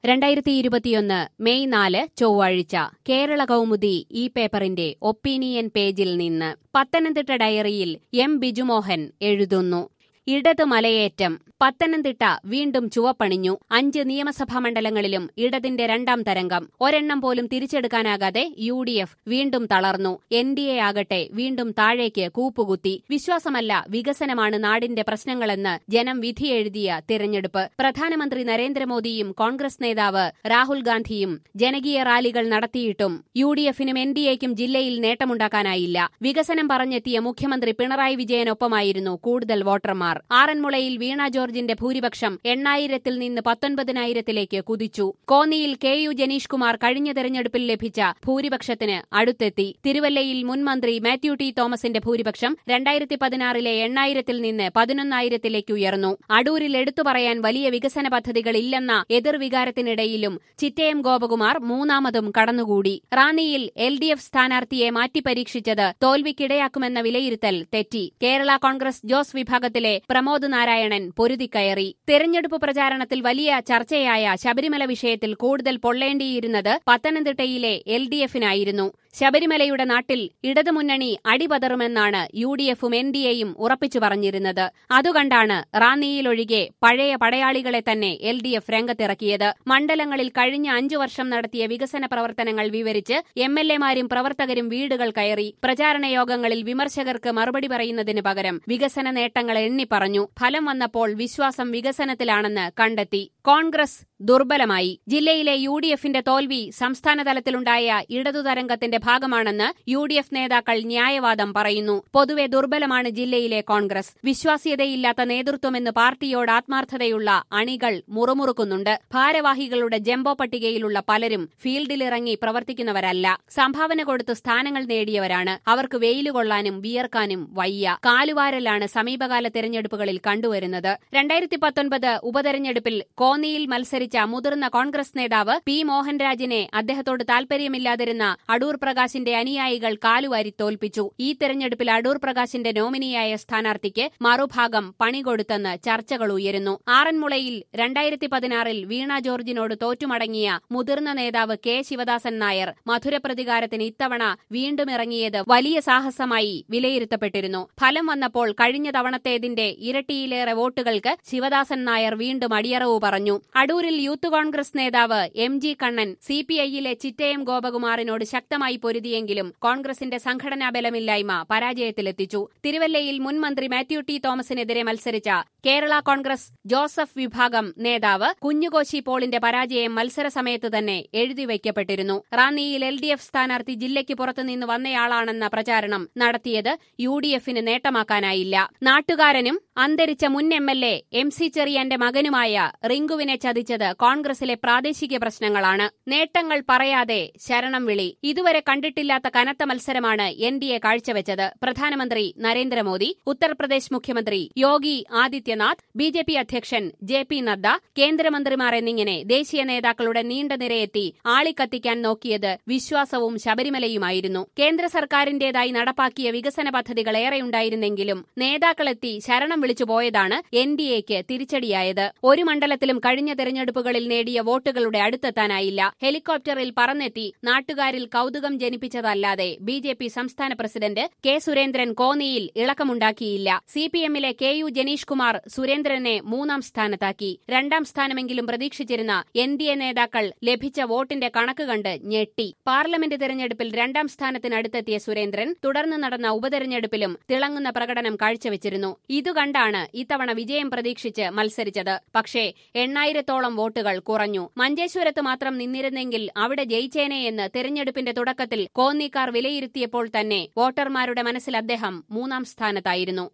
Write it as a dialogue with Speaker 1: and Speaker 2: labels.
Speaker 1: 2021 May 4 ചൊവ്വാഴ്ച കേരള കൗമുദി ഈ പേപ്പറിന്റെ ഒപ്പീനിയൻ പേജിൽ നിന്ന് പത്തനംതിട്ട ഡയറിയിൽ എം ബിജുമോഹൻ എഴുതുന്നു. ഇടത് മലയേറ്റം. പത്തനംതിട്ട വീണ്ടും ചുവപ്പണിഞ്ഞു. 5 നിയമസഭാ മണ്ഡലങ്ങളിലും ഇടതിന്റെ രണ്ടാം തരംഗം. ഒരെണ്ണം പോലും തിരിച്ചെടുക്കാനാകാതെ UDF വീണ്ടും തളർന്നു. NDA ആകട്ടെ വീണ്ടും താഴേക്ക് കൂപ്പുകുത്തി. വിശ്വാസമല്ല, വികസനമാണ് നാടിന്റെ പ്രശ്നങ്ങളെന്ന് ജനം വിധിയെഴുതിയ തിരഞ്ഞെടുപ്പ്. പ്രധാനമന്ത്രി നരേന്ദ്രമോദിയും കോൺഗ്രസ് നേതാവ് രാഹുൽ ഗാന്ധിയും ജനകീയ റാലികൾ നടത്തിയിട്ടും UDFനും NDAയ്ക്കും ജില്ലയിൽ നേട്ടമുണ്ടാക്കാനായില്ല. വികസനം പറഞ്ഞെത്തിയ മുഖ്യമന്ത്രി പിണറായി വിജയനൊപ്പമായിരുന്നു കൂടുതൽ വോട്ടർമാർ. ആറന്മുളയിൽ വീണ ജോർജിന്റെ ഭൂരിപക്ഷം 8,000-ൽ നിന്ന് 19,000-ലേക്ക് കുതിച്ചു. കോന്നിയിൽ KU ജനീഷ് കുമാർ കഴിഞ്ഞ തെരഞ്ഞെടുപ്പിൽ ലഭിച്ച ഭൂരിപക്ഷത്തിന് അടുത്തെത്തി. തിരുവല്ലയിൽ മുൻ മന്ത്രി മാത്യു ടി തോമസിന്റെ ഭൂരിപക്ഷം 2016-ലെ 8,000-ൽ നിന്ന് 11,000-ലേക്ക് ഉയർന്നു. അടൂരിൽ എടുത്തു പറയാൻ വലിയ വികസന പദ്ധതികളില്ലെന്ന എതിർവികാരത്തിനിടയിലും ചിറ്റയം ഗോപകുമാർ മൂന്നാമതും കടന്നുകൂടി. റാന്നിയിൽ LDF സ്ഥാനാർത്ഥിയെ മാറ്റിപ്പരീക്ഷിച്ചത് തോൽവിക്കിടയാക്കുമെന്ന വിലയിരുത്തൽ തെറ്റി. കേരള കോൺഗ്രസ് ജോസ് വിഭാഗത്തിലെ പ്രമോദ് നാരായണൻ പൊരുതിക്കയറി. തെരഞ്ഞെടുപ്പ് പ്രചാരണത്തിൽ വലിയ ചർച്ചയായ ശബരിമല വിഷയത്തിൽ കൂടുതൽ പൊള്ളേണ്ടിയിരുന്നത് പത്തനംതിട്ടയിലെ LDFനായിരുന്നു. ശബരിമലയുടെ നാട്ടിൽ ഇടതുമുന്നണി അടിപതറുമെന്നാണ് UDFും NDAയും ഉറപ്പിച്ചു പറഞ്ഞിരുന്നത്. അതുകണ്ടാണ് റാന്നിയിലൊഴികെ പഴയ പടയാളികളെ തന്നെ LDF രംഗത്തിറക്കിയത്. മണ്ഡലങ്ങളിൽ കഴിഞ്ഞ 5 വർഷം നടത്തിയ വികസന പ്രവർത്തനങ്ങൾ വിവരിച്ച് MLAമാരും പ്രവർത്തകരും വീടുകൾ കയറി. പ്രചാരണ യോഗങ്ങളിൽ വിമർശകർക്ക് മറുപടി പറയുന്നതിന് പകരം വികസന നേട്ടങ്ങൾ എണ്ണിപ്പറഞ്ഞു. ഫലം വന്നപ്പോൾ വിശ്വാസം വികസനത്തിലാണെന്ന് കണ്ടെത്തി. കോൺഗ്രസ് ദുർബലമായി. ജില്ലയിലെ UDFന്റെ തോൽവി സംസ്ഥാനതലത്തിലുണ്ടായ ഇടതുതരംഗത്തിന്റെ ഭാഗമാണെന്ന് UDF നേതാക്കൾ ന്യായവാദം പറയുന്നു. പൊതുവെ ദുർബലമാണ് ജില്ലയിലെ കോൺഗ്രസ്. വിശ്വാസ്യതയില്ലാത്ത നേതൃത്വമെന്ന് പാർട്ടിയോട് ആത്മാർത്ഥതയുള്ള അണികൾ മുറുമുറുക്കുന്നുണ്ട്. ഭാരവാഹികളുടെ ജംബോ പട്ടികയിലുള്ള പലരും ഫീൽഡിലിറങ്ങി പ്രവർത്തിക്കുന്നവരല്ല. സംഭാവന കൊടുത്ത് സ്ഥാനങ്ങൾ നേടിയവരാണ്. അവർക്ക് വെയിലുകൊള്ളാനും വിയർക്കാനും വയ്യ. കാലുവാരലാണ് സമീപകാല തെരഞ്ഞെടുപ്പുകളിൽ കണ്ടുവരുന്നത്. 2019 ഉപതെരഞ്ഞെടുപ്പിൽ കോന്നിയിൽ മത്സരിച്ച മുതിർന്ന കോൺഗ്രസ് നേതാവ് P മോഹൻരാജിനെ അദ്ദേഹത്തോട് താൽപര്യമില്ലാതിരുന്ന അടൂർ പ്രകാശിന്റെ അനുയായികൾ കാലുവാരി തോൽപ്പിച്ചു. ഈ തെരഞ്ഞെടുപ്പിൽ അടൂർ പ്രകാശിന്റെ നോമിനിയായ സ്ഥാനാർത്ഥിക്ക് മറുഭാഗം പണികൊടുത്തെന്ന് ചർച്ചകൾ ഉയരുന്നു. ആറന്മുളയിൽ 2016-ൽ വീണ ജോർജിനോട് തോറ്റുമടങ്ങിയ മുതിർന്ന നേതാവ് K ശിവദാസൻ നായർ മധുരപ്രതികാരത്തിന് ഇത്തവണ വീണ്ടും ഇറങ്ങിയത് വലിയ സാഹസമായി വിലയിരുത്തപ്പെട്ടിരുന്നു. ഫലം വന്നപ്പോൾ കഴിഞ്ഞ തവണത്തേതിന്റെ ഇരട്ടിയിലേറെ വോട്ടുകൾക്ക് ശിവദാസൻ നായർ വീണ്ടും അടിയറവ് പറഞ്ഞു. അടൂരിൽ യൂത്ത് കോൺഗ്രസ് നേതാവ് MG കണ്ണൻ CPIയിലെ ചിറ്റയം ഗോപകുമാറിനോട് ശക്തമായി പൊരുതിയെങ്കിലും കോൺഗ്രസിന്റെ സംഘടനാ ബലമില്ലായ്മ പരാജയത്തിലെത്തിച്ചു. തിരുവല്ലയിൽ മുൻ മന്ത്രി മാത്യു ടി തോമസിനെതിരെ മത്സരിച്ച കേരള കോൺഗ്രസ് ജോസഫ് വിഭാഗം നേതാവ് കുഞ്ഞുകോശി പോളിന്റെ പരാജയം മത്സര സമയത്ത് തന്നെ എഴുതിവയ്ക്കപ്പെട്ടിരുന്നു. റാന്നിയിൽ LDF സ്ഥാനാർത്ഥി ജില്ലയ്ക്ക് പുറത്തുനിന്ന് വന്നയാളാണെന്ന പ്രചാരണം നടത്തിയത് UDFന് നേട്ടമാക്കാനായില്ല. നാട്ടുകാരനും അന്തരിച്ച മുൻ MLA MC ചെറിയാന്റെ മകനുമായ റിങ്കുവിനെ ചതിച്ചത് കോൺഗ്രസിലെ പ്രാദേശിക പ്രശ്നങ്ങളാണ്. നേട്ടങ്ങൾ പറയാതെ ശരണം വിളി. ഇതുവരെ കണ്ടിട്ടില്ലാത്ത കനത്ത മത്സരമാണ് NDA കാഴ്ചവെച്ചത്. പ്രധാനമന്ത്രി നരേന്ദ്രമോദി, ഉത്തർപ്രദേശ് മുഖ്യമന്ത്രി യോഗി ആദിത്യനാഥ്, BJP അധ്യക്ഷൻ JP നദ്ദ, കേന്ദ്രമന്ത്രിമാർ എന്നിങ്ങനെ ദേശീയ നേതാക്കളുടെ നീണ്ട നിരയെത്തി ആളിക്കത്തിക്കാൻ നോക്കിയത് വിശ്വാസവും ശബരിമലയുമായിരുന്നു. കേന്ദ്ര സർക്കാരിന്റേതായി നടപ്പാക്കിയ വികസന പദ്ധതികൾ ഏറെയുണ്ടായിരുന്നെങ്കിലും നേതാക്കളെത്തി ശരണം വിളിച്ചു പോയതാണ് NDAയ്ക്ക് തിരിച്ചടിയായത്. ഒരു മണ്ഡലത്തിലും കഴിഞ്ഞ തെരഞ്ഞെടുപ്പുകളിൽ നേടിയ വോട്ടുകളുടെ അടുത്തെത്താനായില്ല. ഹെലികോപ്റ്ററിൽ പറന്നെത്തി നാട്ടുകാരിൽ കൌതുകം ജനിപ്പിച്ചതല്ലാതെ BJP സംസ്ഥാന പ്രസിഡന്റ് K സുരേന്ദ്രൻ കോന്നിയിൽ ഇളക്കമുണ്ടാക്കിയില്ല. CPMലെ KU ജനീഷ് കുമാർ സുരേന്ദ്രനെ 3-ാം സ്ഥാനത്താക്കി. 2-ാം സ്ഥാനമെങ്കിലും പ്രതീക്ഷിച്ചിരുന്ന NDA നേതാക്കൾ ലഭിച്ച വോട്ടിന്റെ കണക്ക് കണ്ട് ഞെട്ടി. പാർലമെന്റ് തെരഞ്ഞെടുപ്പിൽ 2-ാം സ്ഥാനത്തിനടുത്തെത്തിയ സുരേന്ദ്രൻ തുടർന്ന് നടന്ന ഉപതെരഞ്ഞെടുപ്പിലും തിളങ്ങുന്ന പ്രകടനം കാഴ്ചവെച്ചിരുന്നു. ഇതുകണ്ടാണ് ഇത്തവണ വിജയം പ്രതീക്ഷിച്ച് മത്സരിച്ചത്. പക്ഷേ 8,000-ഓളം വോട്ടുകൾ കുറഞ്ഞു. മഞ്ചേശ്വരത്ത് മാത്രം നിന്നിരുന്നെങ്കിൽ അവിടെ ജയിച്ചേനെയെന്ന് തെരഞ്ഞെടുപ്പിന്റെ തുടക്കത്തിൽ കോന്നിക്കാർ വിലയിരുത്തിയപ്പോൾ തന്നെ വോട്ടർമാരുടെ മനസ്സിൽ അദ്ദേഹം 3-ാം സ്ഥാനത്തായിരുന്നു.